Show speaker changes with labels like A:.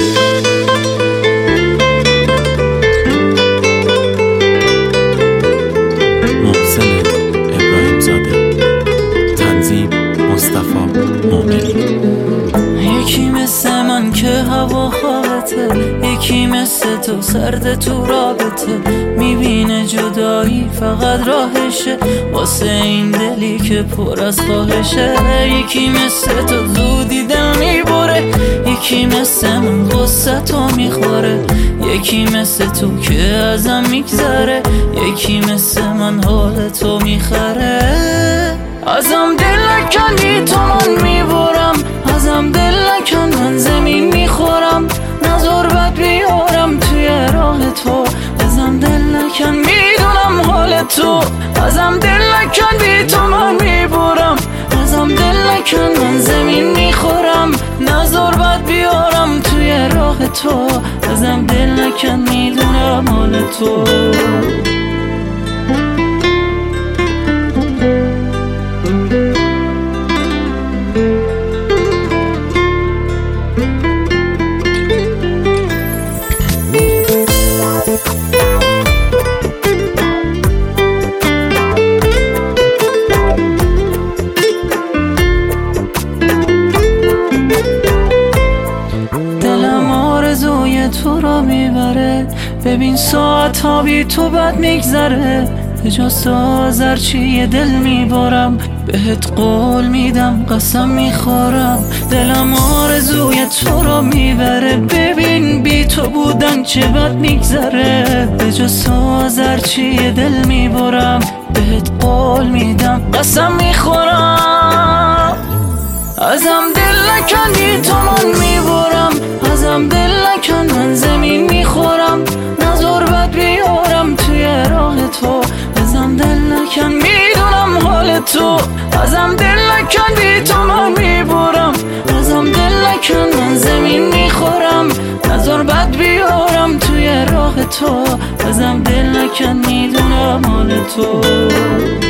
A: محسن ابراهیم زاده، تنظیم مصطفی مومنی.
B: یکی مثل من که هوا خوابته، یکی مثل تو سرد تو رابطه، میبینه جدایی فقط راهشه واسه این دلی که پر از خواهشه. یکی مثل تو زودی دل میبره، یکی مثل من غصه تو میخوره، یکی مثل تو که ازم میگذره، یکی مثل من حال تو میخره. ازم دل نکنی تو من میبرم، ازم دل نکن من زمین میخورم، نظر بد بیارم توی راه تو. ازم دل نکن میدونم حال تو، ازم دل نکن بی تو من میبرم، ازم دل نکن من زمین میخورم، نظر بد بیارم توی راه تو. ازم دل نکن میدونم حال تو. تو رو میبره، ببین ساعت ها بی تو بد میگذره، به جز تو آذرچی دل میبارم، بهت قول میدم قسم میخورم. دلم آرزوی تو رو میبره، ببین بی تو بودن چه بد میگذره، به جز تو آذرچی دل میبارم، بهت قول میدم قسم میخورم. ازم دل نکنی تو من میبرم، ازم دل نکن من زمین میخورم، نظر بد بیارم توی راه تو. ازم دل نکن میدونم حال تو، ازم دل نکن بی تو من میبرم، ازم دل نکن من زمین میخورم، نظر بد بیارم توی راه تو. ازم دل نکن میدونم حال تو.